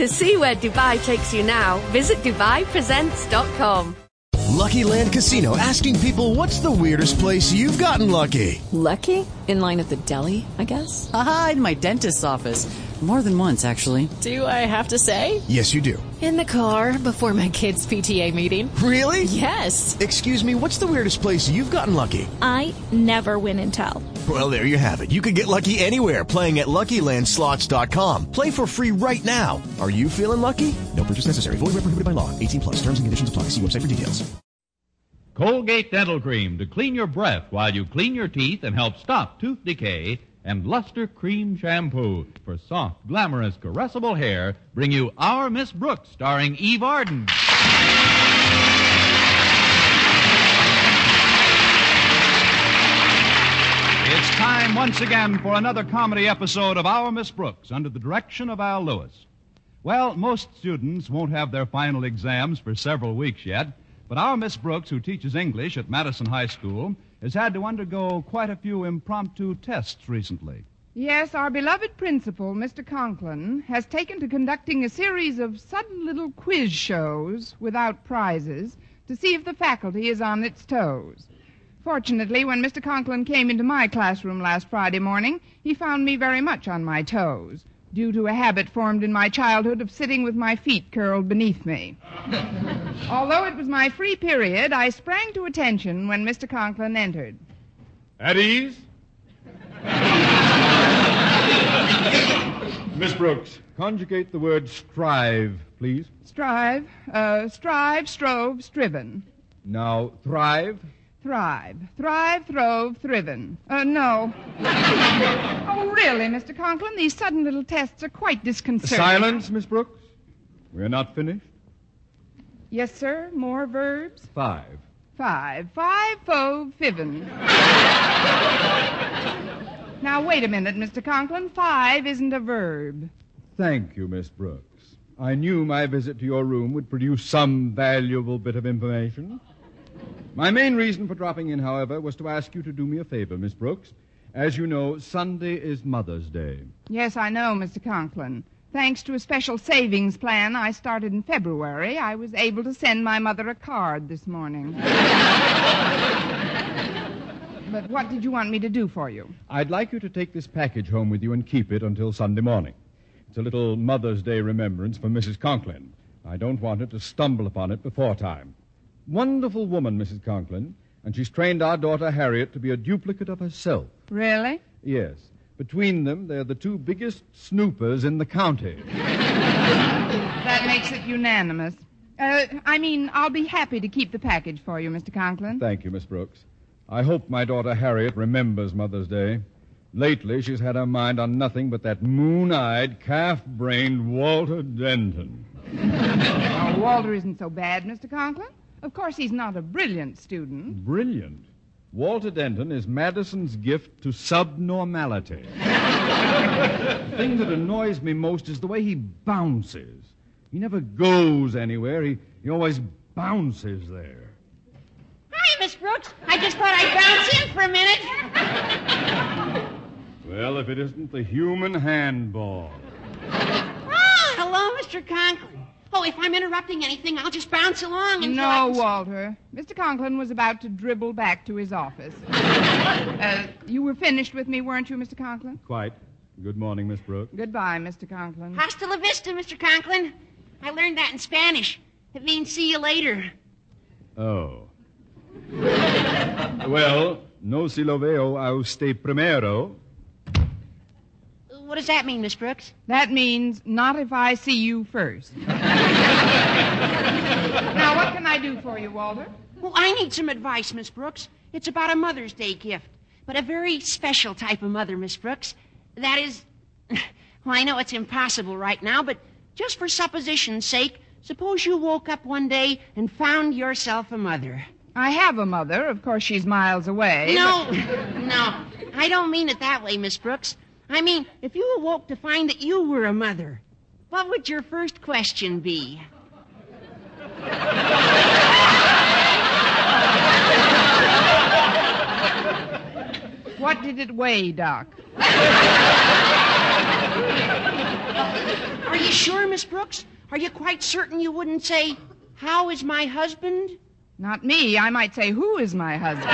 To see where Dubai takes you now, visit DubaiPresents.com. Lucky Land Casino, asking people, what's the weirdest place you've gotten lucky? Lucky? In line at the deli, I guess? Aha, in my dentist's office. More than once, actually. Do I have to say? Yes, you do. In the car before my kids' PTA meeting. Really? Yes. Excuse me, what's the weirdest place you've gotten lucky? I never win and tell. Well, there you have it. You can get lucky anywhere, playing at LuckyLandSlots.com. Play for free right now. Are you feeling lucky? No purchase necessary. Void where prohibited by law. 18+. Terms and conditions apply. See website for details. Colgate Dental Cream to clean your breath while you clean your teeth and help stop tooth decay. And Luster Cream Shampoo for soft, glamorous, caressable hair bring you Our Miss Brooks, starring Eve Arden. It's time once again for another comedy episode of Our Miss Brooks under the direction of Al Lewis. Well, most students won't have their final exams for several weeks yet, but our Miss Brooks, who teaches English at Madison High School, has had to undergo quite a few impromptu tests recently. Yes, our beloved principal, Mr. Conklin, has taken to conducting a series of sudden little quiz shows without prizes to see if the faculty is on its toes. Fortunately, when Mr. Conklin came into my classroom last Friday morning, he found me very much on my toes, due to a habit formed in my childhood of sitting with my feet curled beneath me. Although it was my free period, I sprang to attention when Mr. Conklin entered. At ease? Miss Brooks, conjugate the word strive, please. Strive, strove, striven. Now, thrive? Thrive, throve, thriven. No. Oh, really, Mr. Conklin? These sudden little tests are quite disconcerting. Silence, Miss Brooks. We're not finished. Yes, sir. More verbs? Five, fove, fiven. Now, wait a minute, Mr. Conklin. Five isn't a verb. Thank you, Miss Brooks. I knew my visit to your room would produce some valuable bit of information. My main reason for dropping in, however, was to ask you to do me a favor, Miss Brooks. As you know, Sunday is Mother's Day. Yes, I know, Mr. Conklin. Thanks to a special savings plan I started in February, I was able to send my mother a card this morning. But what did you want me to do for you? I'd like you to take this package home with you and keep it until Sunday morning. It's a little Mother's Day remembrance for Mrs. Conklin. I don't want her to stumble upon it before time. Wonderful woman, Mrs. Conklin, and she's trained our daughter Harriet to be a duplicate of herself. Really? Yes. Between them, they're the two biggest snoopers in the county. That makes it unanimous. I'll be happy to keep the package for you, Mr. Conklin. Thank you, Miss Brooks. I hope my daughter Harriet remembers Mother's Day. Lately, she's had her mind on nothing but that moon-eyed, calf-brained Walter Denton. Oh, Walter isn't so bad, Mr. Conklin. Of course, he's not a brilliant student. Brilliant? Walter Denton is Madison's gift to subnormality. The thing that annoys me most is the way he bounces. He never goes anywhere. He always bounces there. Hi, Miss Brooks. I just thought I'd bounce in for a minute. Well, if it isn't the human handball. Oh, hello, Mr. Conklin. Oh, if I'm interrupting anything, I'll just bounce along until No, Walter. Mr. Conklin was about to dribble back to his office. You were finished with me, weren't you, Mr. Conklin? Quite. Good morning, Miss Brooks. Goodbye, Mr. Conklin. Hasta la vista, Mr. Conklin. I learned that in Spanish. It means see you later. Oh. Well, no si lo veo a usted primero. What does that mean, Miss Brooks? That means not if I see you first. Now, what can I do for you, Walter? Well, I need some advice, Miss Brooks. It's about a Mother's Day gift, but a very special type of mother, Miss Brooks. That is, well, I know it's impossible right now, but just for supposition's sake, suppose you woke up one day and found yourself a mother. I have a mother. Of course, she's miles away. No, I don't mean it that way, Miss Brooks. I mean, if you awoke to find that you were a mother, what would your first question be? What did it weigh, Doc? Are you sure, Miss Brooks? Are you quite certain you wouldn't say, "How is my husband"? Not me. I might say, "Who is my husband?"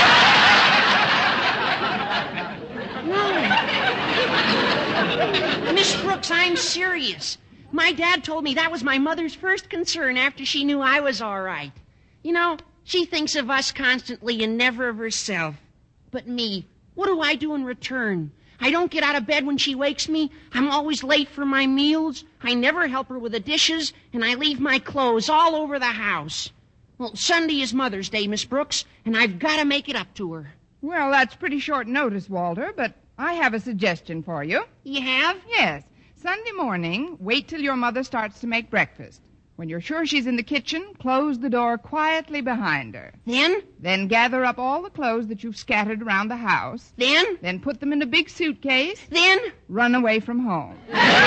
No. Miss Brooks, I'm serious. My dad told me that was my mother's first concern after she knew I was all right. You know, she thinks of us constantly and never of herself. But me, what do I do in return? I don't get out of bed when she wakes me. I'm always late for my meals. I never help her with the dishes, and I leave my clothes all over the house. Well, Sunday is Mother's Day, Miss Brooks, and I've got to make it up to her. Well, that's pretty short notice, Walter, but I have a suggestion for you. You have? Yes. Sunday morning, wait till your mother starts to make breakfast. When you're sure she's in the kitchen, close the door quietly behind her. Then? Then gather up all the clothes that you've scattered around the house. Then? Then put them in a big suitcase. Then? Run away from home.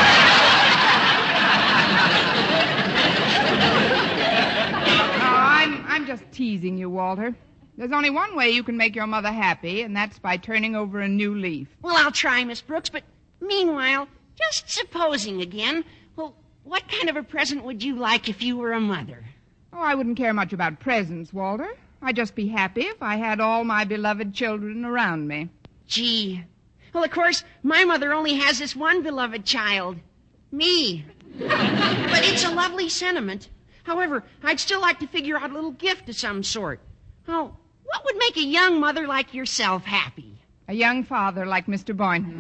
I'm just teasing you, Walter. There's only one way you can make your mother happy, and that's by turning over a new leaf. Well, I'll try, Miss Brooks, but meanwhile, just supposing again, well, what kind of a present would you like if you were a mother? Oh, I wouldn't care much about presents, Walter. I'd just be happy if I had all my beloved children around me. Gee. Well, of course, my mother only has this one beloved child. Me. But it's a lovely sentiment. However, I'd still like to figure out a little gift of some sort. Oh, what would make a young mother like yourself happy? A young father like Mr. Boynton.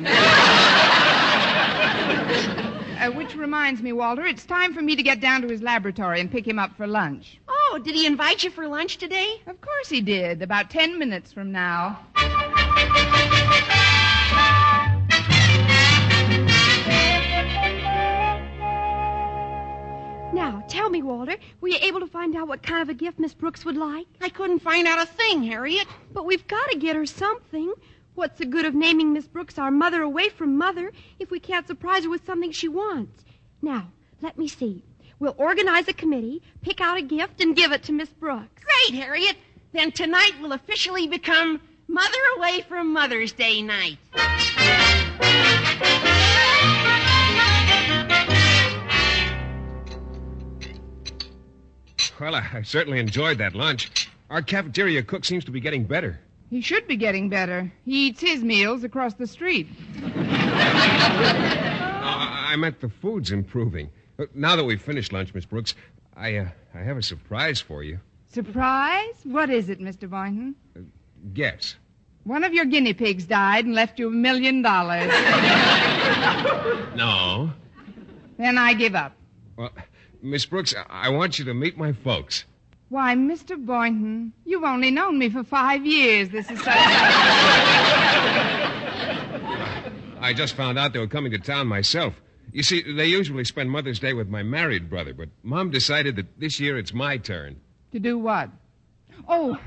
Which reminds me, Walter, it's time for me to get down to his laboratory and pick him up for lunch. Oh, did he invite you for lunch today? Of course he did, about 10 minutes from now. Now, tell me, Walter, were you able to find out what kind of a gift Miss Brooks would like? I couldn't find out a thing, Harriet. But we've got to get her something. What's the good of naming Miss Brooks our mother away from mother if we can't surprise her with something she wants? Now, let me see. We'll organize a committee, pick out a gift, and give it to Miss Brooks. Great, Harriet. Then tonight will officially become Mother Away from Mother's Day night. Well, I certainly enjoyed that lunch. Our cafeteria cook seems to be getting better. He should be getting better. He eats his meals across the street. I meant the food's improving. Now that we've finished lunch, Miss Brooks, I have a surprise for you. Surprise? What is it, Mr. Boynton? Guess. One of your guinea pigs died and left you $1 million. No. Then I give up. Well, Miss Brooks, I want you to meet my folks. Why, Mr. Boynton, you've only known me for 5 years. This is such... I just found out they were coming to town myself. You see, they usually spend Mother's Day with my married brother, but Mom decided that this year it's my turn. To do what? Oh.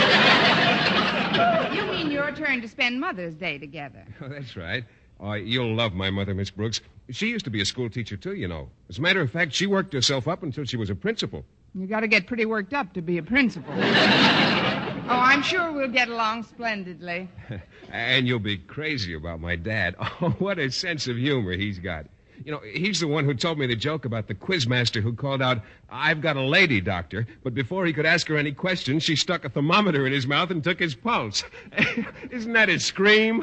You mean your turn to spend Mother's Day together? Oh, that's right. Oh, you'll love my mother, Miss Brooks. She used to be a school teacher, too, you know. As a matter of fact, she worked herself up until she was a principal. You got to get pretty worked up to be a principal. Oh, I'm sure we'll get along splendidly. And you'll be crazy about my dad. Oh, what a sense of humor he's got. You know, he's the one who told me the joke about the quizmaster who called out, "I've got a lady, doctor." But before he could ask her any questions, she stuck a thermometer in his mouth and took his pulse. Isn't that a scream?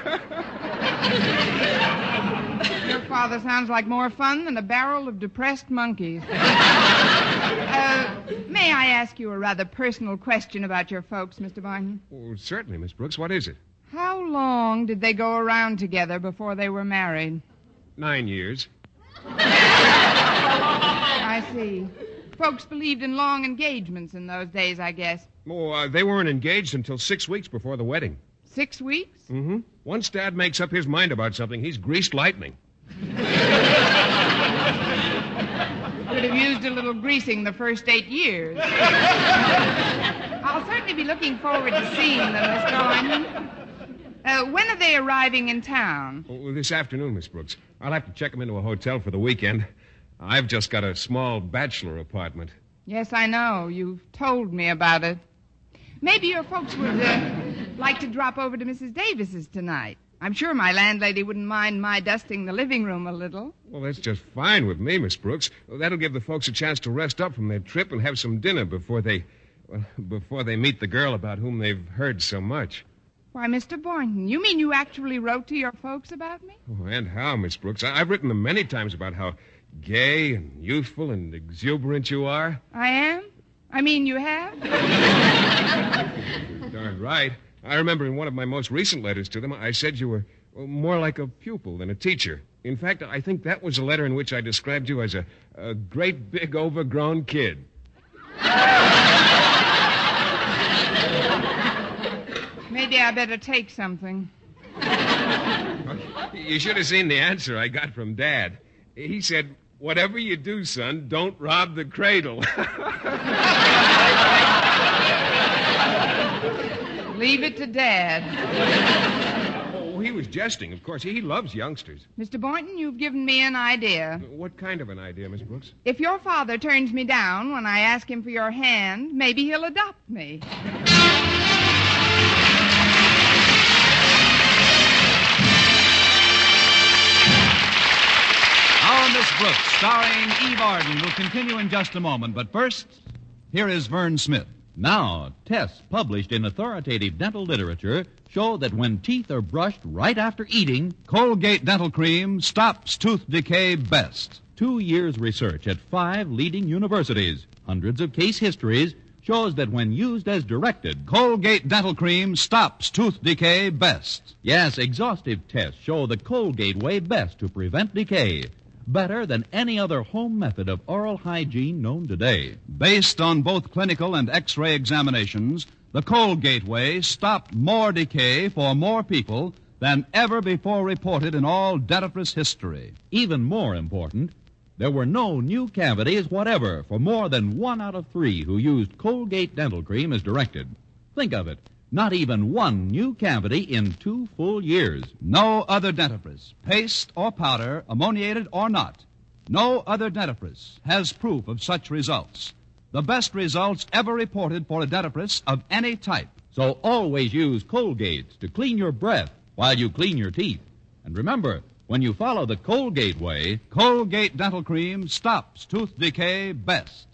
Your father sounds like more fun than a barrel of depressed monkeys. May I ask you a rather personal question about your folks, Mr. Boynton? Oh, certainly, Miss Brooks. What is it? How long did they go around together before they were married? 9 years. I see. Folks believed in long engagements in those days, I guess. Oh, they weren't engaged until 6 weeks before the wedding. 6 weeks? Mm-hmm. Once Dad makes up his mind about something, he's greased lightning. Could have used a little greasing the first 8 years. I'll certainly be looking forward to seeing them, Miss Boynton. When are they arriving in town? Oh, this afternoon, Miss Brooks. I'll have to check them into a hotel for the weekend. I've just got a small bachelor apartment. Yes, I know. You've told me about it. Maybe your folks would like to drop over to Mrs. Davis's tonight. I'm sure my landlady wouldn't mind my dusting the living room a little. Well, that's just fine with me, Miss Brooks. Well, that'll give the folks a chance to rest up from their trip and have some dinner before they meet the girl about whom they've heard so much. Why, Mr. Boynton, you mean you actually wrote to your folks about me? Oh, and how, Miss Brooks? I've written them many times about how gay and youthful and exuberant you are. I am? I mean, you have? Darn right. I remember in one of my most recent letters to them, I said you were more like a pupil than a teacher. In fact, I think that was a letter in which I described you as a great big overgrown kid. Maybe I better take something. You should have seen the answer I got from Dad. He said, "Whatever you do, son, don't rob the cradle." Leave it to Dad. Oh, he was jesting, of course. He loves youngsters. Mr. Boynton, you've given me an idea. What kind of an idea, Miss Brooks? If your father turns me down when I ask him for your hand, maybe he'll adopt me. Our Miss Brooks, starring Eve Arden, will continue in just a moment. But first, here is Vern Smith. Now, tests published in authoritative dental literature show that when teeth are brushed right after eating, Colgate Dental Cream stops tooth decay best. 2 years' research at 5 leading universities, hundreds of case histories, shows that when used as directed, Colgate Dental Cream stops tooth decay best. Yes, exhaustive tests show the Colgate way best to prevent decay. Better than any other home method of oral hygiene known today. Based on both clinical and X-ray examinations, the Colgate way stopped more decay for more people than ever before reported in all dentifrice history. Even more important, there were no new cavities whatever for more than 1 out of 3 who used Colgate Dental Cream as directed. Think of it. Not even one new cavity in 2 full years. No other dentifrice, paste or powder, ammoniated or not, no other dentifrice has proof of such results. The best results ever reported for a dentifrice of any type. So always use Colgate to clean your breath while you clean your teeth. And remember, when you follow the Colgate way, Colgate Dental Cream stops tooth decay best.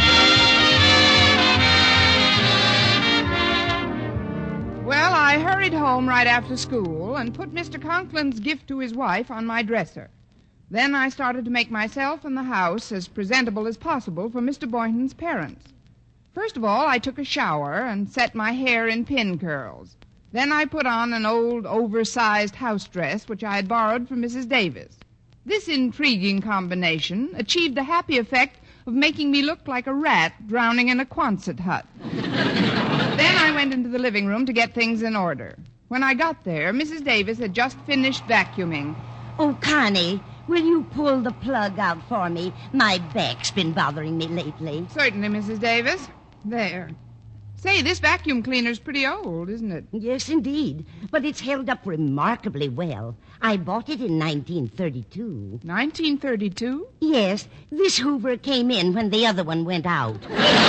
Well, I hurried home right after school and put Mr. Conklin's gift to his wife on my dresser. Then I started to make myself and the house as presentable as possible for Mr. Boynton's parents. First of all, I took a shower and set my hair in pin curls. Then I put on an old, oversized house dress which I had borrowed from Mrs. Davis. This intriguing combination achieved the happy effect of making me look like a rat drowning in a Quonset hut. Then I went into the living room to get things in order. When I got there, Mrs. Davis had just finished vacuuming. Oh, Connie, will you pull the plug out for me? My back's been bothering me lately. Certainly, Mrs. Davis. There. Say, this vacuum cleaner's pretty old, isn't it? Yes, indeed. But it's held up remarkably well. I bought it in 1932. 1932? Yes. This Hoover came in when the other one went out.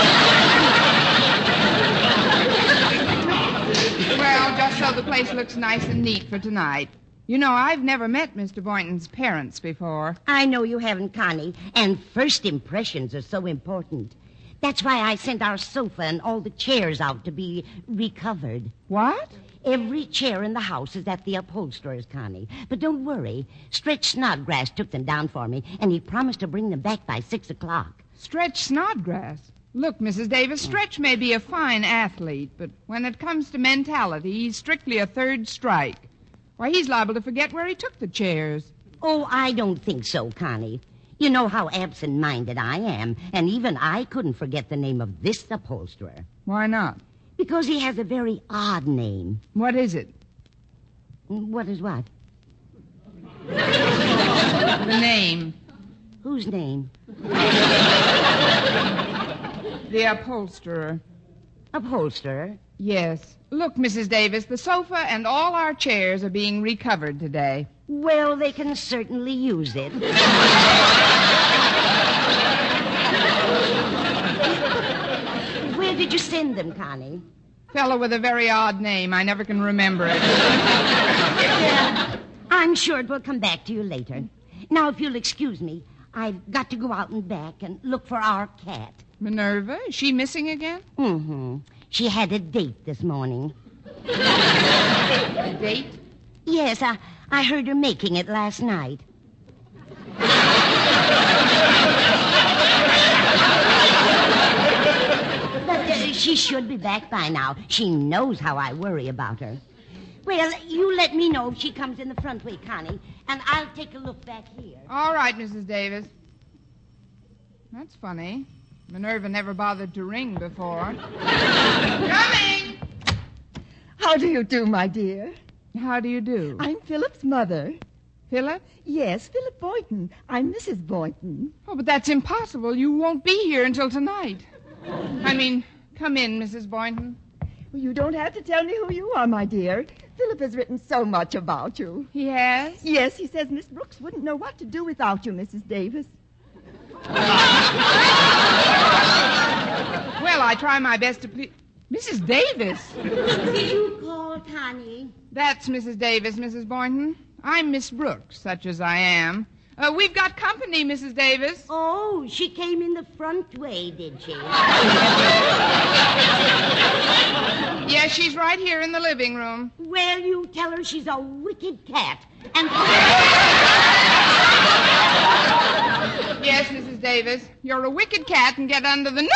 Well, just so the place looks nice and neat for tonight. You know, I've never met Mr. Boynton's parents before. I know you haven't, Connie. And first impressions are so important. That's why I sent our sofa and all the chairs out to be recovered. What? Every chair in the house is at the upholsterer's, Connie. But don't worry. Stretch Snodgrass took them down for me, and he promised to bring them back by 6 o'clock. Stretch Snodgrass? Look, Mrs. Davis, Stretch may be a fine athlete, but when it comes to mentality, he's strictly a third strike. Why, he's liable to forget where he took the chairs. Oh, I don't think so, Connie. You know how absent-minded I am, and even I couldn't forget the name of this upholsterer. Why not? Because he has a very odd name. What is it? What is what? The name. Whose name? The upholsterer. Upholsterer? Yes. Look, Mrs. Davis, the sofa and all our chairs are being recovered today. Well, they can certainly use it. Where did you send them, Connie? Fellow with a very odd name. I never can remember it. I'm sure it will come back to you later. Now, if you'll excuse me, I've got to go out and back and look for our cat. Minerva? Is she missing again? Mm-hmm. She had a date this morning. A date? Yes, I heard her making it last night. But she should be back by now. She knows how I worry about her. Well, you let me know if she comes in the front way, Connie, and I'll take a look back here. All right, Mrs. Davis. That's funny. Minerva never bothered to ring before. Coming! How do you do, my dear? How do you do? I'm Philip's mother. Philip? Yes, Philip Boynton. I'm Mrs. Boynton. Oh, but that's impossible. You won't be here until tonight. I mean, come in, Mrs. Boynton. Well, you don't have to tell me who you are, my dear. Philip has written so much about you. He has? Yes, he says Miss Brooks wouldn't know what to do without you, Mrs. Davis. Well, I try my best to please... Mrs. Davis? Did you call, Connie? That's Mrs. Davis, Mrs. Boynton. I'm Miss Brooks, such as I am. We've got company, Mrs. Davis. Oh, she came in the front way, did she? Yes, she's right here in the living room. Well, you tell her she's a wicked cat. And... Yes, Mrs. Davis. You're a wicked cat and get under the... No!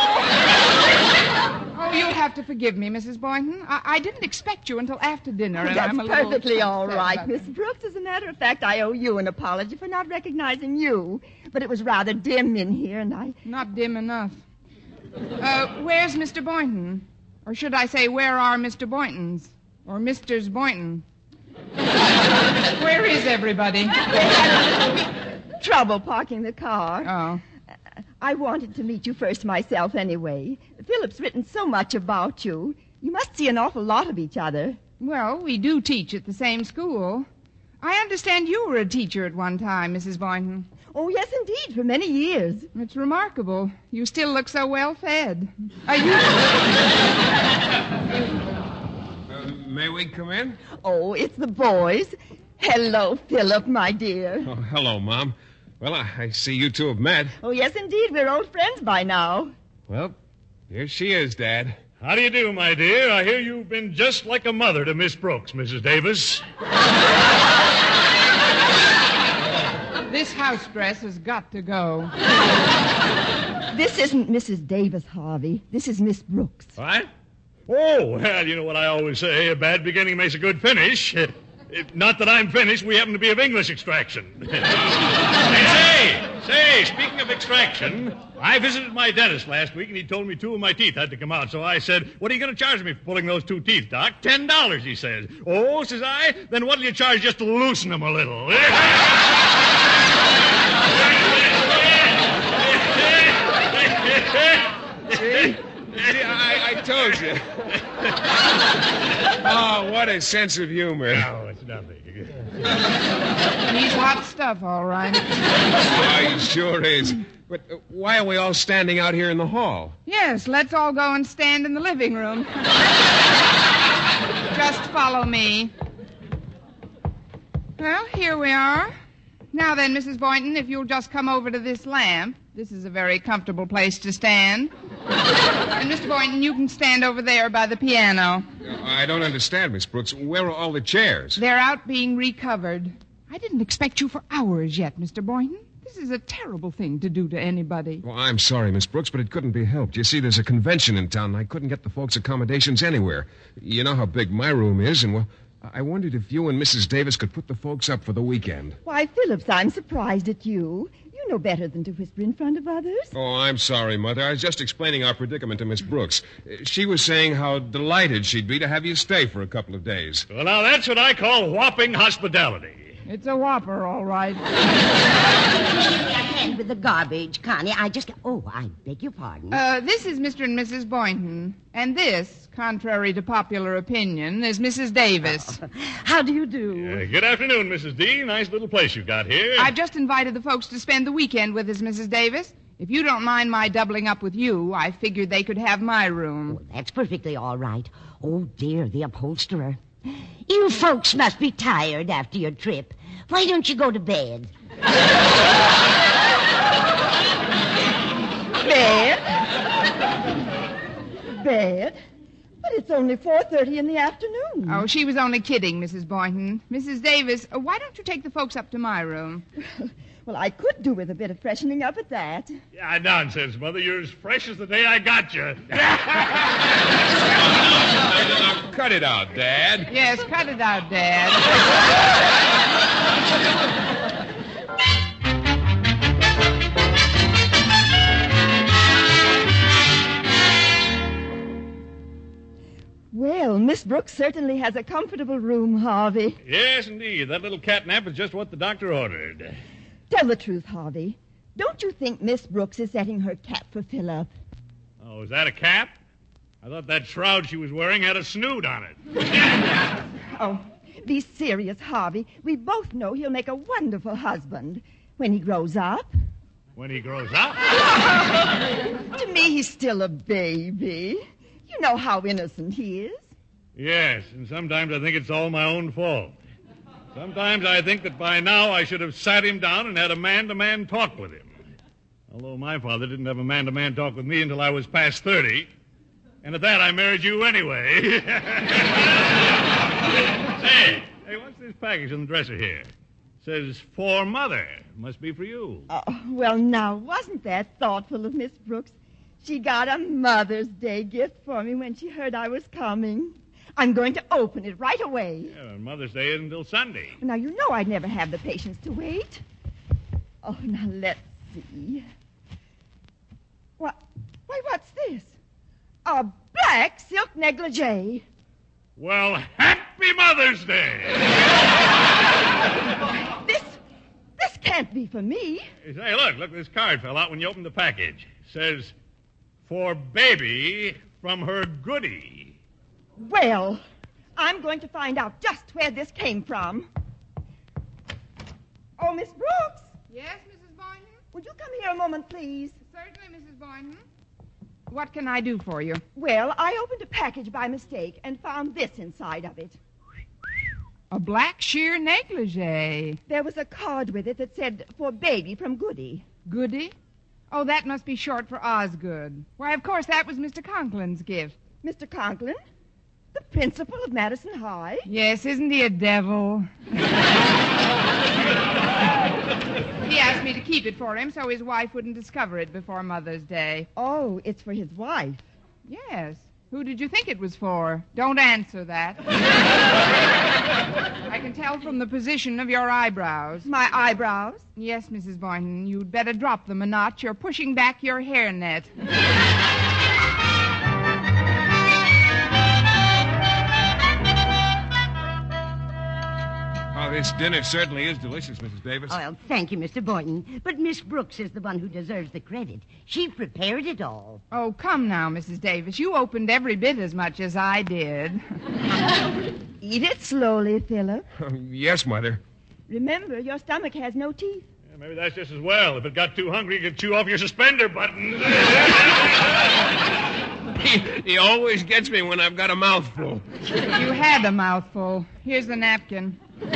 Oh, you'll have to forgive me, Mrs. Boynton. I didn't expect you until after dinner. And That's I'm a little perfectly all upset right, about Miss Brooks. As a matter of fact, I owe you an apology for not recognizing you. But it was rather dim in here, and I... Not dim enough. Where's Mr. Boynton? Or should I say, where are Mr. Boyntons? Or Misters Boynton? Where is everybody? Trouble parking the car. Oh. I wanted to meet you first myself anyway. Philip's written so much about you. You must see an awful lot of each other. Well, we do teach at the same school. I understand you were a teacher at one time, Mrs. Boynton. Oh, yes, indeed, for many years. It's remarkable. You still look so well fed. May we come in? Oh, it's the boys. Hello, Philip, my dear. Oh, hello, Mom. Well, I see you two have met. Oh, yes, indeed. We're old friends by now. Well, here she is, Dad. How do you do, my dear? I hear you've been just like a mother to Miss Brooks, Mrs. Davis. This house dress has got to go. This isn't Mrs. Davis, Harvey. This is Miss Brooks. What? Oh, well, you know what I always say. A bad beginning makes a good finish. Not that I'm finished. We happen to be of English extraction. Say, speaking of extraction, I visited my dentist last week, and he told me 2 of my teeth had to come out. So I said, what are you going to charge me for pulling those 2 teeth, Doc? $10, he says. Oh, says I, then what'll you charge just to loosen them a little? See? I told you. Oh, what a sense of humor. No, it's nothing. He's hot stuff, all right. Oh, he sure is. But why are we all standing out here in the hall? Yes, let's all go and stand in the living room. Just follow me. Well, here we are. Now then, Mrs. Boynton, if you'll just come over to this lamp. This is a very comfortable place to stand. And, Mr. Boynton, you can stand over there by the piano. I don't understand, Miss Brooks. Where are all the chairs? They're out being recovered. I didn't expect you for hours yet, Mr. Boynton. This is a terrible thing to do to anybody. Well, I'm sorry, Miss Brooks, but it couldn't be helped. You see, there's a convention in town, and I couldn't get the folks' accommodations anywhere. You know how big my room is, and, well, I wondered if you and Mrs. Davis could put the folks up for the weekend. Why, Phillips, I'm surprised at you. You know better than to whisper in front of others. Oh, I'm sorry, Mother. I was just explaining our predicament to Miss Brooks. She was saying how delighted she'd be to have you stay for a couple of days. Well, now, that's what I call whopping hospitality. It's a whopper, all right. Give me a hand with the garbage, Connie. Oh, I beg your pardon. This is Mr. and Mrs. Boynton. And this, contrary to popular opinion, is Mrs. Davis. How do you do? Good afternoon, Mrs. D. Nice little place you've got here. I've just invited the folks to spend the weekend with us, Mrs. Davis. If you don't mind my doubling up with you, I figured they could have my room. Well, that's perfectly all right. Oh, dear, the upholsterer. You folks must be tired after your trip. Why don't you go to bed? Bed? But it's only 4:30 in the afternoon. Oh, she was only kidding, Mrs. Boynton. Mrs. Davis, why don't you take the folks up to my room? Well, I could do with a bit of freshening up at that. Yeah, nonsense, Mother. You're as fresh as the day I got you. Now, cut it out, Dad. Yes, cut it out, Dad. Well, Miss Brooks certainly has a comfortable room, Harvey. Yes, indeed. That little catnap is just what the doctor ordered. Tell the truth, Harvey. Don't you think Miss Brooks is setting her cap for Philip? Oh, is that a cap? I thought that shroud she was wearing had a snoot on it. Oh, be serious, Harvey. We both know he'll make a wonderful husband when he grows up. When he grows up? To me, he's still a baby. You know how innocent he is. Yes, and sometimes I think it's all my own fault. Sometimes I think that by now I should have sat him down and had a man-to-man talk with him. Although my father didn't have a man-to-man talk with me until I was past 30. And at that, I married you anyway. Hey, what's this package on the dresser here? It says, for Mother. Must be for you. Oh, well, now, wasn't that thoughtful of Miss Brooks? She got a Mother's Day gift for me when she heard I was coming. I'm going to open it right away. Yeah, Mother's Day isn't until Sunday. Now, you know I'd never have the patience to wait. Oh, now, let's see. Why, what's this? A black silk negligee. Well, happy Mother's Day! This can't be for me. Hey, look, this card fell out when you opened the package. It says, for baby from her goodie. Well, I'm going to find out just where this came from. Oh, Miss Brooks. Yes, Mrs. Boynton? Would you come here a moment, please? Certainly, Mrs. Boynton. What can I do for you? Well, I opened a package by mistake and found this inside of it. A black sheer negligee. There was a card with it that said, for baby from Goody. Goody? Oh, that must be short for Osgood. Why, of course, that was Mr. Conklin's gift. Mr. Conklin? The principal of Madison High? Yes, isn't he a devil? He asked me to keep it for him so his wife wouldn't discover it before Mother's Day. Oh, it's for his wife. Yes. Who did you think it was for? Don't answer that. I can tell from the position of your eyebrows. My eyebrows? Yes, Mrs. Boynton. You'd better drop them a notch. You're pushing back your hairnet. This dinner certainly is delicious, Mrs. Davis. Oh, well, thank you, Mr. Boynton. But Miss Brooks is the one who deserves the credit. She prepared it all. Oh, come now, Mrs. Davis. You opened every bit as much as I did. Eat it slowly, Philip. Yes, Mother. Remember, your stomach has no teeth. Yeah, maybe that's just as well. If it got too hungry, you could chew off your suspender buttons. He always gets me when I've got a mouthful. You had a mouthful. Here's the napkin.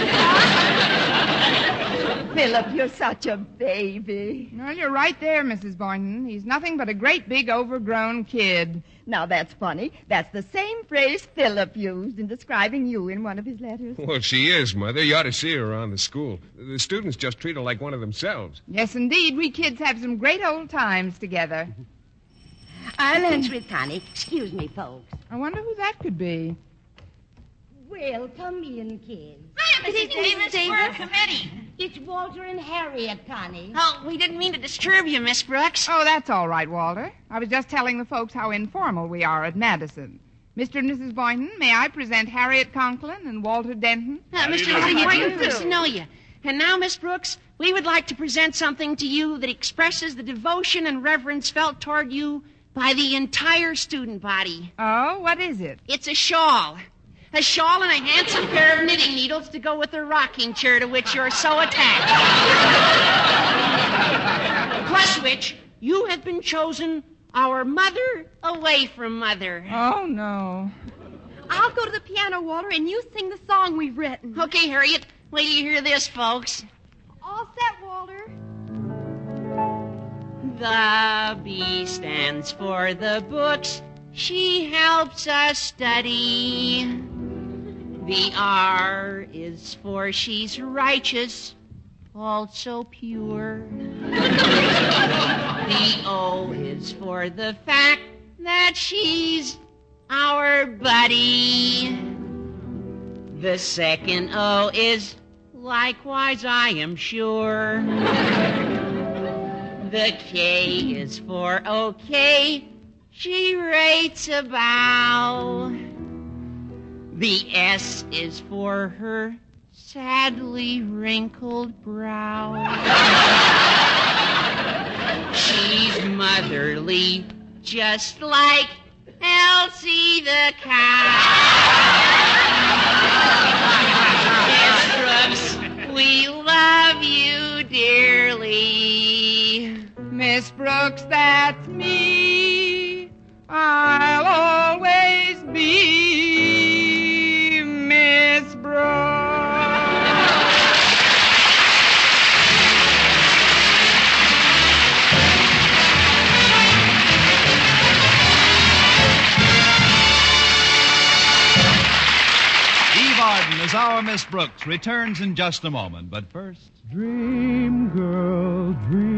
Philip, you're such a baby. Well, you're right there, Mrs. Boynton. He's nothing but a great big overgrown kid. Now, that's funny. That's the same phrase Philip used in describing you in one of his letters. Well, she is, Mother. You ought to see her around the school. The students just treat her like one of themselves. Yes, indeed. We kids have some great old times together. I'll answer it, Connie. Excuse me, folks. I wonder who that could be. Well, come in, kids. Hi, Mrs. Davis. We're a committee. It's Walter and Harriet, Connie. Oh, we didn't mean to disturb you, Miss Brooks. Oh, that's all right, Walter. I was just telling the folks how informal we are at Madison. Mr. and Mrs. Boynton, may I present Harriet Conklin and Walter Denton? Mr. Boynton, nice to know you. And now, Miss Brooks, we would like to present something to you that expresses the devotion and reverence felt toward you by the entire student body. Oh, what is it? It's a shawl. A shawl and a handsome pair of knitting needles to go with the rocking chair to which you're so attached. Plus which, You have been chosen our mother away from mother. Oh, no. I'll go to the piano, Walter, and you sing the song we've written. Okay, Harriet. Wait till you hear this, folks. All set, Walter. The B stands for the books she helps us study. The R is for she's righteous, also pure. The O is for the fact that she's our buddy. The second O is likewise, I am sure. The K is for okay, she rates a bow. The S is for her sadly wrinkled brow. She's motherly, just like Elsie the cow. Miss Brooks, we love you dearly. Miss Brooks, that's me. I'll always be Miss Brooks. Eve Arden as our Miss Brooks returns in just a moment, but first... Dream girl,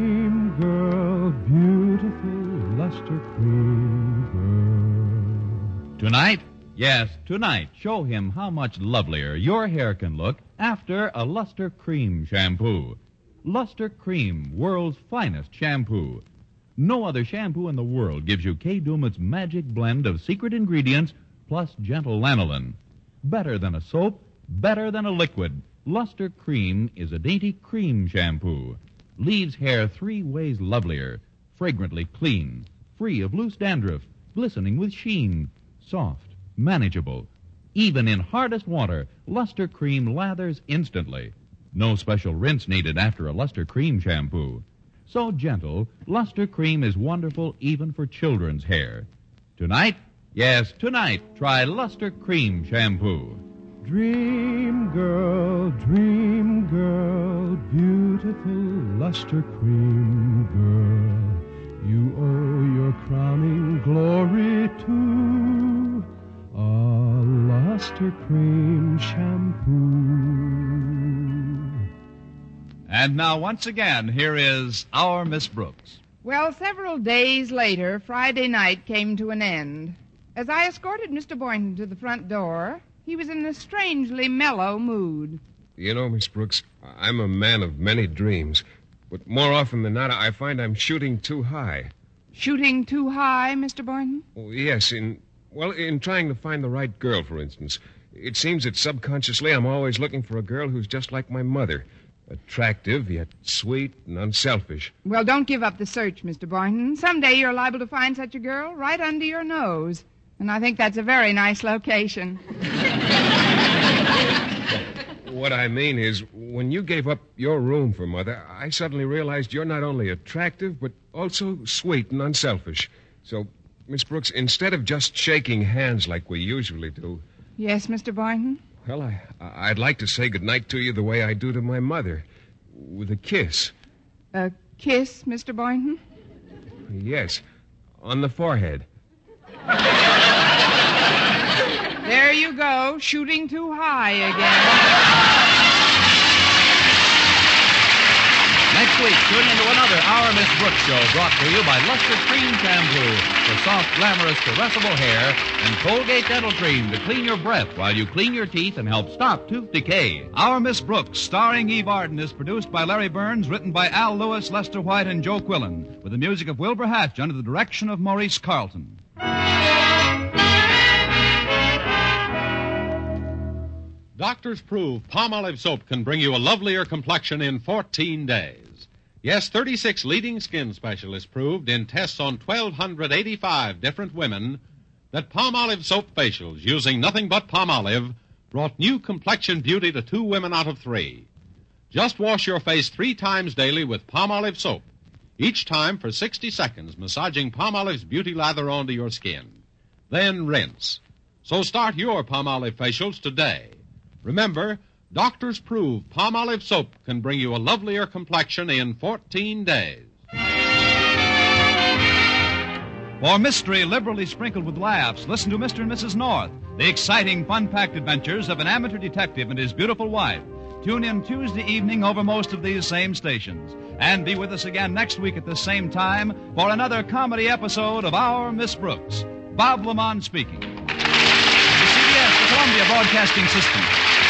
beautiful luster cream girl. Tonight? Yes, tonight. Show him how much lovelier your hair can look after a Luster Cream shampoo. Luster Cream, world's finest shampoo. No other shampoo in the world gives you Kay Daumit's magic blend of secret ingredients plus gentle lanolin. Better than a soap, better than a liquid. Luster Cream is a dainty cream shampoo. Leaves hair 3 ways lovelier, fragrantly clean, free of loose dandruff, glistening with sheen, soft, manageable. Even in hardest water, Luster Cream lathers instantly. No special rinse needed after a Luster Cream shampoo. So gentle, Luster Cream is wonderful even for children's hair. Tonight, yes, tonight, try Luster Cream shampoo. Dream girl, beautiful luster cream girl. You owe your crowning glory to a luster cream shampoo. And now, once again, here is our Miss Brooks. Well, several days later, Friday night came to an end. As I escorted Mr. Boynton to the front door, he was in a strangely mellow mood. You know, Miss Brooks, I'm a man of many dreams. But more often than not, I find I'm shooting too high. Shooting too high, Mr. Boynton? Oh, yes, in trying to find the right girl, for instance. It seems that subconsciously I'm always looking for a girl who's just like my mother. Attractive, yet sweet and unselfish. Well, don't give up the search, Mr. Boynton. Someday you're liable to find such a girl right under your nose. And I think that's a very nice location. What I mean is, when you gave up your room for Mother, I suddenly realized you're not only attractive, but also sweet and unselfish. So, Miss Brooks, instead of just shaking hands like we usually do... Yes, Mr. Boynton? Well, I'd like to say goodnight to you the way I do to my mother, with a kiss. A kiss, Mr. Boynton? Yes, on the forehead. There you go, shooting too high again. Next week, tune into another Our Miss Brooks show brought to you by Luster Cream Shampoo for soft, glamorous, caressable hair and Colgate Dental Cream to clean your breath while you clean your teeth and help stop tooth decay. Our Miss Brooks, starring Eve Arden, is produced by Larry Burns, written by Al Lewis, Lester White, and Joe Quillen, with the music of Wilbur Hatch under the direction of Maurice Carlton. Doctors prove Palmolive soap can bring you a lovelier complexion in 14 days. Yes, 36 leading skin specialists proved in tests on 1,285 different women that Palmolive soap facials using nothing but Palmolive brought new complexion beauty to 2 women out of 3. Just wash your face 3 times daily with Palmolive soap. each time for 60 seconds, massaging Palmolive's beauty lather onto your skin. Then rinse. So start your Palmolive facials today. Remember, doctors prove Palmolive soap can bring you a lovelier complexion in 14 days. For mystery liberally sprinkled with laughs, listen to Mr. and Mrs. North, the exciting, fun-packed adventures of an amateur detective and his beautiful wife. Tune in Tuesday evening over most of these same stations. And be with us again next week at the same time for another comedy episode of Our Miss Brooks. Bob Lamont speaking. CBS, the Columbia Broadcasting System.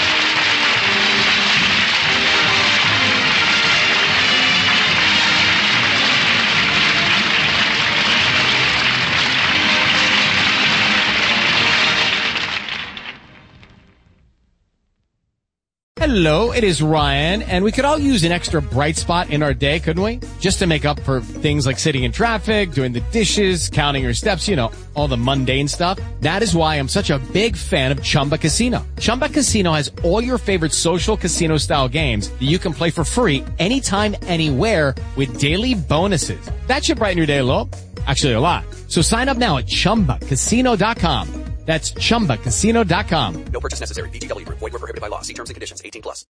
Hello, it is Ryan, and we could all use an extra bright spot in our day, couldn't we? Just to make up for things like sitting in traffic, doing the dishes, counting your steps, all the mundane stuff. That is why I'm such a big fan of Chumba Casino. Chumba Casino has all your favorite social casino-style games that you can play for free anytime, anywhere with daily bonuses. That should brighten your day a little. Actually, a lot. So sign up now at ChumbaCasino.com. That's ChumbaCasino.com. No purchase necessary. VGW Group. Void where prohibited by law. See terms and conditions. 18+.